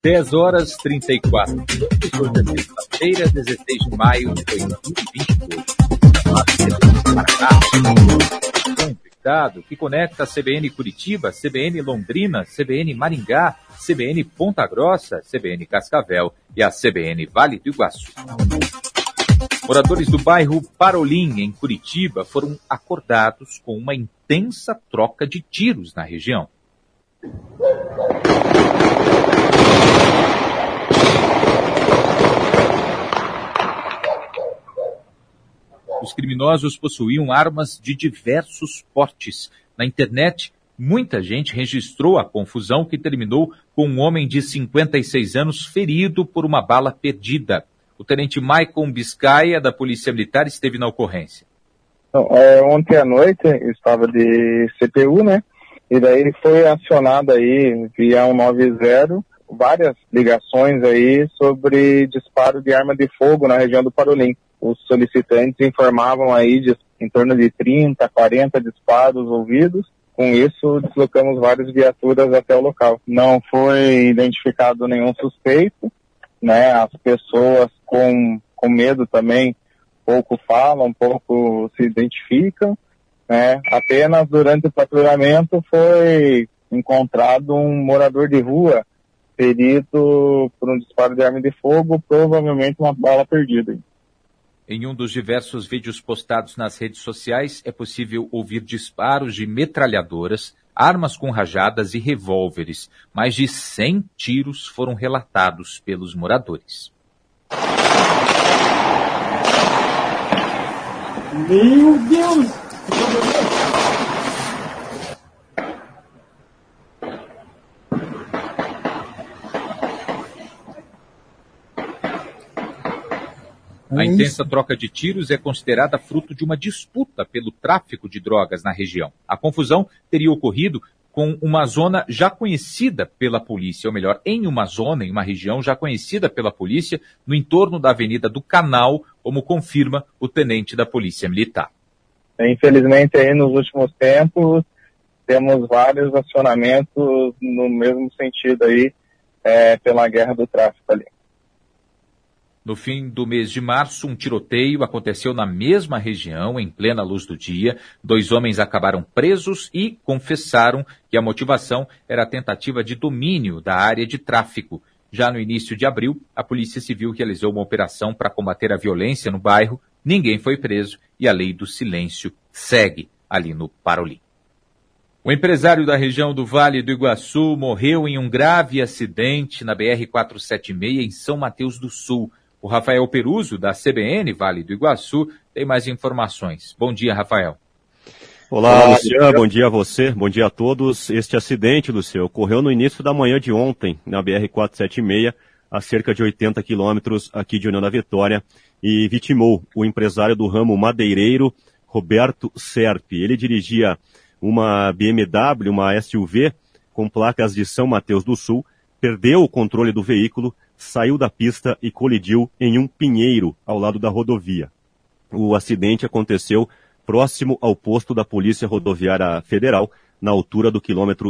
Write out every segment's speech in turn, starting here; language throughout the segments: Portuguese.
10 horas 34 minutos, hoje é sexta-feira, 16 de maio de 2022. Conectado, que conecta a CBN Curitiba, CBN Londrina, CBN Maringá, CBN Ponta Grossa, CBN Cascavel e a CBN Vale do Iguaçu. Moradores do bairro Parolim, em Curitiba, foram acordados com uma intensa troca de tiros na região. Os criminosos possuíam armas de diversos portes. Na internet, muita gente registrou a confusão que terminou com um homem de 56 anos ferido por uma bala perdida. O tenente Maicon Biscaia, da Polícia Militar, esteve na ocorrência. Ontem à noite, eu estava de CPU, né? E daí foi acionado aí, via 190, várias ligações aí sobre disparo de arma de fogo na região do Parolim. Os solicitantes informavam aí de em torno de 30, 40 disparos ouvidos. Com isso, deslocamos várias viaturas até o local. Não foi identificado nenhum suspeito, né? As pessoas com medo também pouco falam, pouco se identificam, né? Apenas durante o patrulhamento foi encontrado um morador de rua ferido por um disparo de arma de fogo, provavelmente uma bala perdida. Em um dos diversos vídeos postados nas redes sociais, é possível ouvir disparos de metralhadoras, armas com rajadas e revólveres. Mais de 100 tiros foram relatados pelos moradores. Meu Deus! A intensa troca de tiros é considerada fruto de uma disputa pelo tráfico de drogas na região. A confusão teria ocorrido com uma zona já conhecida pela polícia, ou melhor, em uma região já conhecida pela polícia, no entorno da Avenida do Canal, como confirma o tenente da Polícia Militar. Infelizmente, aí nos últimos tempos, temos vários acionamentos no mesmo sentido aí, pela guerra do tráfico ali. No fim do mês de março, um tiroteio aconteceu na mesma região, em plena luz do dia. 2 homens acabaram presos e confessaram que a motivação era a tentativa de domínio da área de tráfico. Já no início de abril, a Polícia Civil realizou uma operação para combater a violência no bairro. Ninguém foi preso e a lei do silêncio segue ali no Parolim. O empresário da região do Vale do Iguaçu morreu em um grave acidente na BR-476 em São Mateus do Sul. O Rafael Peruso, da CBN Vale do Iguaçu, tem mais informações. Bom dia, Rafael. Olá, Luciano. Bom dia a você, bom dia a todos. Este acidente, Luciano, ocorreu no início da manhã de ontem, na BR-476, a cerca de 80 quilômetros aqui de União da Vitória, e vitimou o empresário do ramo madeireiro, Roberto Serpe. Ele dirigia uma BMW, uma SUV, com placas de São Mateus do Sul, perdeu o controle do veículo, saiu da pista e colidiu em um pinheiro ao lado da rodovia. O acidente aconteceu próximo ao posto da Polícia Rodoviária Federal, na altura do quilômetro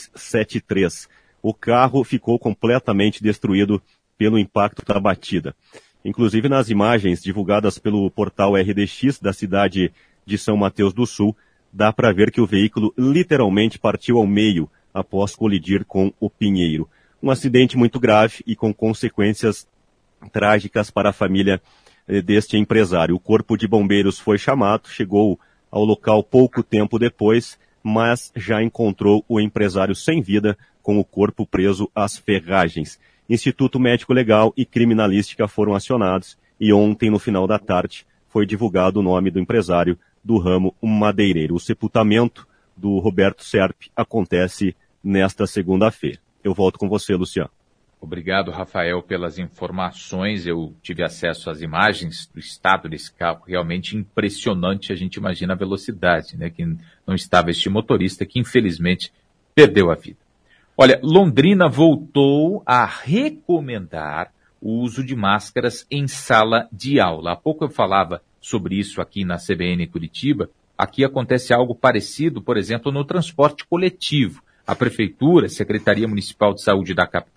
273. O carro ficou completamente destruído pelo impacto da batida. Inclusive, nas imagens divulgadas pelo portal RDX da cidade de São Mateus do Sul, dá para ver que o veículo literalmente partiu ao meio após colidir com o pinheiro. Um acidente muito grave e com consequências trágicas para a família deste empresário. O corpo de bombeiros foi chamado, chegou ao local pouco tempo depois, mas já encontrou o empresário sem vida, com o corpo preso às ferragens. Instituto Médico Legal e Criminalística foram acionados e ontem, no final da tarde, foi divulgado o nome do empresário do ramo madeireiro. O sepultamento do Roberto Serpe acontece nesta segunda-feira. Eu volto com você, Luciano. Obrigado, Rafael, pelas informações. Eu tive acesso às imagens do estado desse carro, realmente impressionante. A gente imagina a velocidade, né, que não estava este motorista, que infelizmente perdeu a vida. Olha, Londrina voltou a recomendar o uso de máscaras em sala de aula. Há pouco eu falava sobre isso aqui na CBN Curitiba. Aqui acontece algo parecido, por exemplo, no transporte coletivo. A Prefeitura, a Secretaria Municipal de Saúde da capital,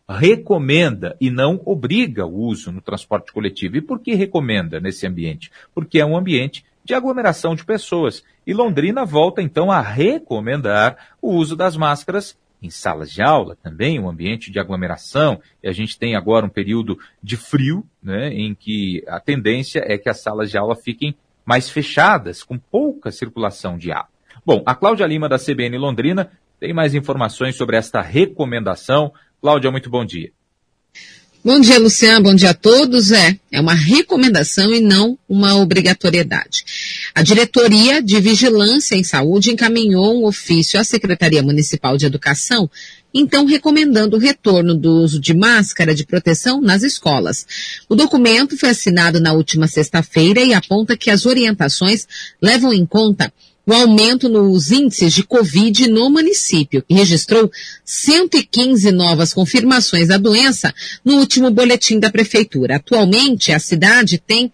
recomenda e não obriga o uso no transporte coletivo. E por que recomenda nesse ambiente? Porque é um ambiente de aglomeração de pessoas. E Londrina volta, então, a recomendar o uso das máscaras em salas de aula também, um ambiente de aglomeração. E a gente tem agora um período de frio, né, em que a tendência é que as salas de aula fiquem mais fechadas, com pouca circulação de ar. Bom, a Cláudia Lima, da CBN Londrina, tem mais informações sobre esta recomendação. Cláudia, muito bom dia. Bom dia, Luciano. Bom dia a todos. É uma recomendação e não uma obrigatoriedade. A Diretoria de Vigilância em Saúde encaminhou um ofício à Secretaria Municipal de Educação, então recomendando o retorno do uso de máscara de proteção nas escolas. O documento foi assinado na última sexta-feira e aponta que as orientações levam em conta o aumento nos índices de Covid no município, que registrou 115 novas confirmações da doença no último boletim da Prefeitura. Atualmente, a cidade tem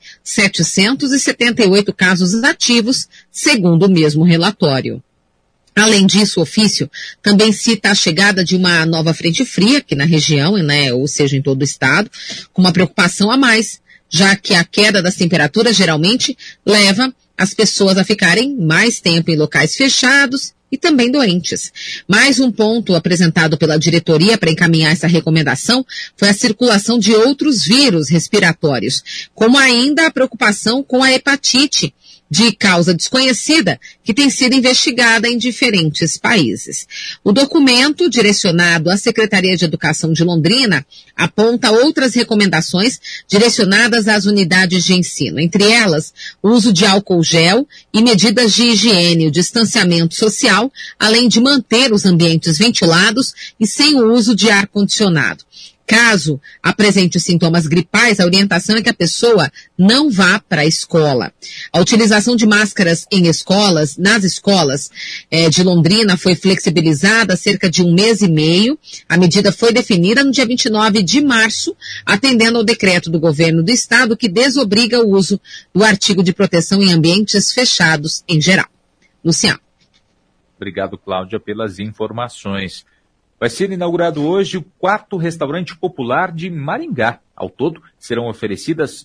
778 casos ativos, segundo o mesmo relatório. Além disso, o ofício também cita a chegada de uma nova frente fria aqui na região, né, ou seja, em todo o estado, com uma preocupação a mais, já que a queda das temperaturas geralmente leva as pessoas a ficarem mais tempo em locais fechados e também doentes. Mais um ponto apresentado pela diretoria para encaminhar essa recomendação foi a circulação de outros vírus respiratórios, como ainda a preocupação com a hepatite, de causa desconhecida, que tem sido investigada em diferentes países. O documento, direcionado à Secretaria de Educação de Londrina, aponta outras recomendações direcionadas às unidades de ensino, entre elas o uso de álcool gel e medidas de higiene, o distanciamento social, além de manter os ambientes ventilados e sem o uso de ar-condicionado. Caso apresente os sintomas gripais, a orientação é que a pessoa não vá para a escola. A utilização de máscaras em escolas, nas escolas de Londrina, foi flexibilizada há cerca de 1 mês e meio. A medida foi definida no dia 29 de março, atendendo ao decreto do governo do estado que desobriga o uso do artigo de proteção em ambientes fechados em geral. Luciano. Obrigado, Cláudia, pelas informações. Vai ser inaugurado hoje o 4º restaurante popular de Maringá. Ao todo, serão oferecidas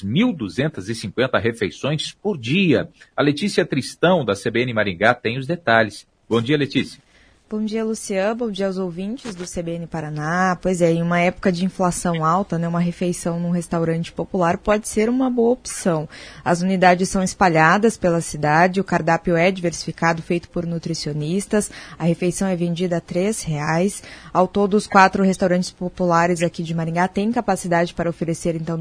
2.250 refeições por dia. A Letícia Tristão, da CBN Maringá, tem os detalhes. Bom dia, Letícia. Bom dia, Luciano. Bom dia aos ouvintes do CBN Paraná. Pois é, em uma época de inflação alta, né, uma refeição num restaurante popular pode ser uma boa opção. As unidades são espalhadas pela cidade, o cardápio é diversificado, feito por nutricionistas, a refeição é vendida a R$3. Ao todo, os 4 restaurantes populares aqui de Maringá têm capacidade para oferecer, então,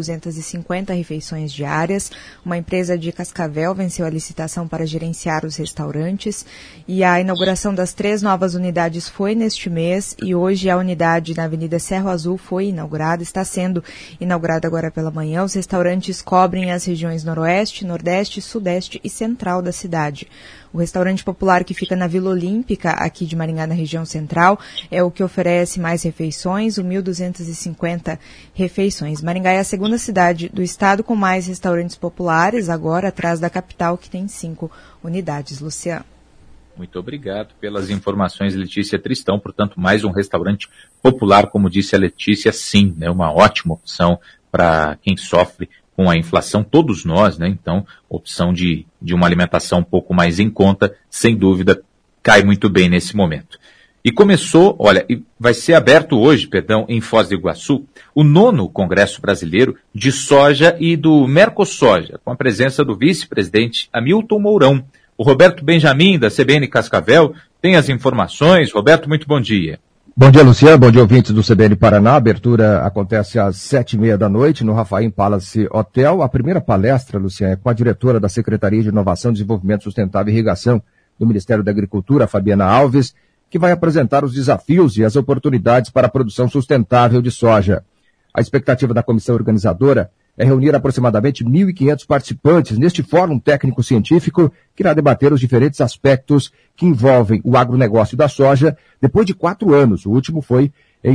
2.250 refeições diárias. Uma empresa de Cascavel venceu a licitação para gerenciar os restaurantes e a inauguração das 3 novas unidades foi neste mês e hoje a unidade na Avenida Cerro Azul foi inaugurada, está sendo inaugurada agora pela manhã. Os restaurantes cobrem as regiões Noroeste, Nordeste, Sudeste e Central da cidade. O restaurante popular que fica na Vila Olímpica, aqui de Maringá, na região central, é o que oferece mais refeições, 1.250 refeições. Maringá é a segunda cidade do estado com mais restaurantes populares, agora atrás da capital, que tem 5 unidades. Luciano. Muito obrigado pelas informações, Letícia Tristão. Portanto, mais um restaurante popular, como disse a Letícia, sim, né, uma ótima opção para quem sofre com a inflação, todos nós, né? Então, opção de uma alimentação um pouco mais em conta, sem dúvida, cai muito bem nesse momento. E começou, vai ser aberto hoje, em Foz do Iguaçu, o 9º Congresso Brasileiro de Soja e do Mercosoja, com a presença do vice-presidente Hamilton Mourão. O Roberto Benjamin, da CBN Cascavel, tem as informações. Roberto, muito bom dia. Bom dia, Luciano. Bom dia, ouvintes do CBN Paraná. A abertura acontece às 7h30 da noite no Rafaim Palace Hotel. A primeira palestra, Luciano, é com a diretora da Secretaria de Inovação, Desenvolvimento Sustentável e Irrigação do Ministério da Agricultura, Fabiana Alves, que vai apresentar os desafios e as oportunidades para a produção sustentável de soja. A expectativa da comissão organizadora é reunir aproximadamente 1.500 participantes neste fórum técnico-científico que irá debater os diferentes aspectos que envolvem o agronegócio da soja depois de 4 anos. O último foi em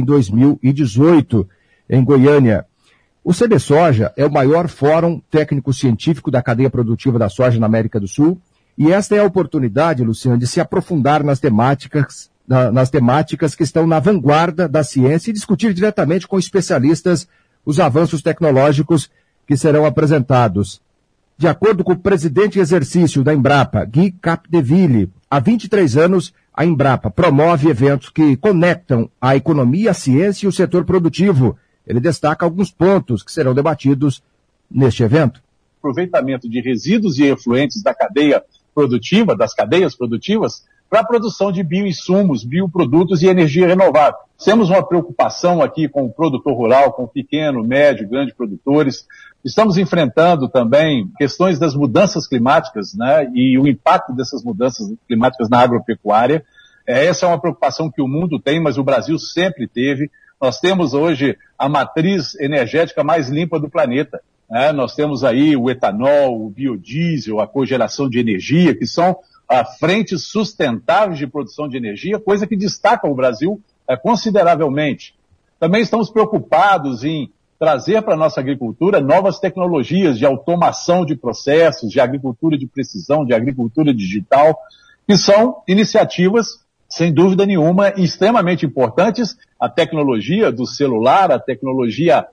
2018, em Goiânia. O CBSoja é o maior fórum técnico-científico da cadeia produtiva da soja na América do Sul e esta é a oportunidade, Luciano, de se aprofundar nas temáticas nas temáticas que estão na vanguarda da ciência e discutir diretamente com especialistas os avanços tecnológicos que serão apresentados. De acordo com o presidente em exercício da Embrapa, Guy Capdeville, há 23 anos, a Embrapa promove eventos que conectam a economia, a ciência e o setor produtivo. Ele destaca alguns pontos que serão debatidos neste evento. Aproveitamento de resíduos e efluentes da cadeia produtiva, das cadeias produtivas, para a produção de bioinsumos, bioprodutos e energia renovável. Temos uma preocupação aqui com o produtor rural, com o pequeno, médio, grande produtores. Estamos enfrentando também questões das mudanças climáticas, né, e o impacto dessas mudanças climáticas na agropecuária. Essa é uma preocupação que o mundo tem, mas o Brasil sempre teve. Nós temos hoje a matriz energética mais limpa do planeta. Nós temos aí o etanol, o biodiesel, a cogeração de energia, que são frentes sustentáveis de produção de energia, coisa que destaca o Brasil consideravelmente. Também estamos preocupados em trazer para a nossa agricultura novas tecnologias de automação de processos, de agricultura de precisão, de agricultura digital, que são iniciativas, sem dúvida nenhuma, extremamente importantes. A tecnologia do celular, a tecnologia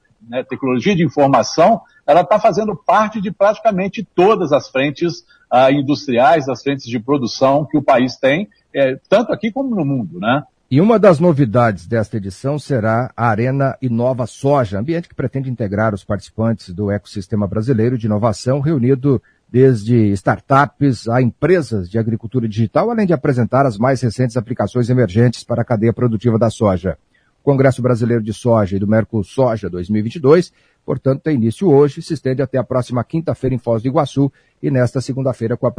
de informação, ela está fazendo parte de praticamente todas as frentes industriais, as frentes de produção que o país tem, tanto aqui como no mundo, né? E uma das novidades desta edição será a Arena Inova Soja, ambiente que pretende integrar os participantes do ecossistema brasileiro de inovação, reunido desde startups a empresas de agricultura digital, além de apresentar as mais recentes aplicações emergentes para a cadeia produtiva da soja. O Congresso Brasileiro de Soja e do Mercosoja 2022, portanto, tem início hoje, se estende até a próxima quinta-feira em Foz do Iguaçu e nesta segunda-feira com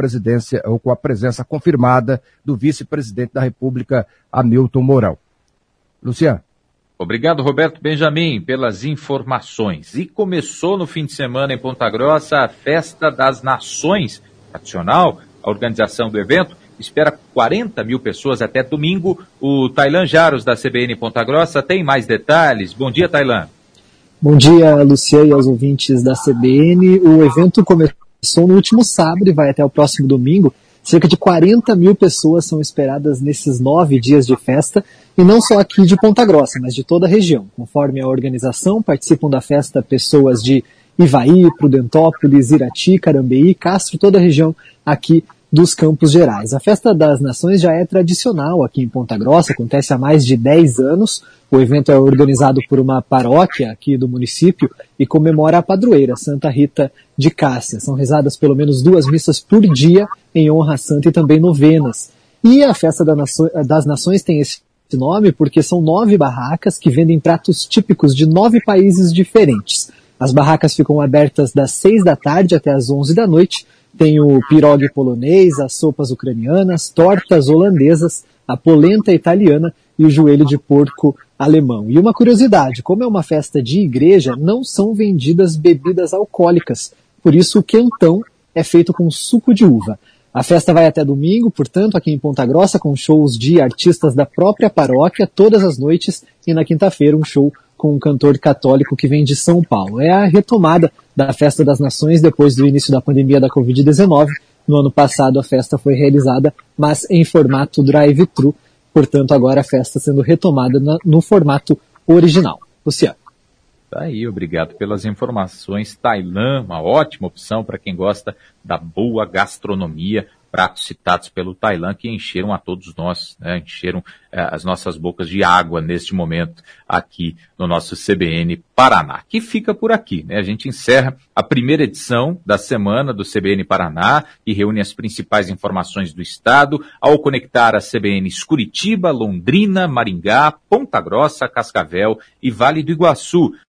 a presença confirmada do vice-presidente da República, Hamilton Mourão. Luciano. Obrigado, Roberto Benjamin, pelas informações. E começou no fim de semana em Ponta Grossa a Festa das Nações tradicional. A organização do evento espera 40 mil pessoas até domingo. O Tailan Jaros, da CBN Ponta Grossa, tem mais detalhes. Bom dia, Tailan. Bom dia, Luciano, e aos ouvintes da CBN. O evento começou no último sábado e vai até o próximo domingo. Cerca de 40 mil pessoas são esperadas nesses 9 dias de festa, e não só aqui de Ponta Grossa, mas de toda a região. Conforme a organização, participam da festa pessoas de Ivaí, Prudentópolis, Irati, Carambeí, Castro, toda a região aqui dos Campos Gerais. A Festa das Nações já é tradicional aqui em Ponta Grossa, acontece há mais de 10 anos. O evento é organizado por uma paróquia aqui do município e comemora a padroeira, Santa Rita de Cássia. São rezadas pelo menos 2 missas por dia em honra à santa e também novenas. E a Festa das Nações tem esse nome porque são 9 barracas que vendem pratos típicos de 9 países diferentes. As barracas ficam abertas das 6 da tarde até as 11 da noite. Tem o pirogue polonês, as sopas ucranianas, tortas holandesas, a polenta italiana e o joelho de porco alemão. E uma curiosidade, como é uma festa de igreja, não são vendidas bebidas alcoólicas. Por isso o quentão é feito com suco de uva. A festa vai até domingo, portanto, aqui em Ponta Grossa, com shows de artistas da própria paróquia todas as noites, e na quinta-feira um show com um cantor católico que vem de São Paulo. É a retomada da Festa das Nações depois do início da pandemia da Covid-19. No ano passado a festa foi realizada, mas em formato drive-thru. Portanto, agora a festa sendo retomada no formato original. Luciano. Tá aí, obrigado pelas informações. Tailan, uma ótima opção para quem gosta da boa gastronomia. Pratos citados pelo Tailan que encheram a todos nós, né? Encheram as nossas bocas de água neste momento aqui no nosso CBN Paraná, que fica por aqui, né? A gente encerra a primeira edição da semana do CBN Paraná e reúne as principais informações do estado ao conectar as CBNs Curitiba, Londrina, Maringá, Ponta Grossa, Cascavel e Vale do Iguaçu.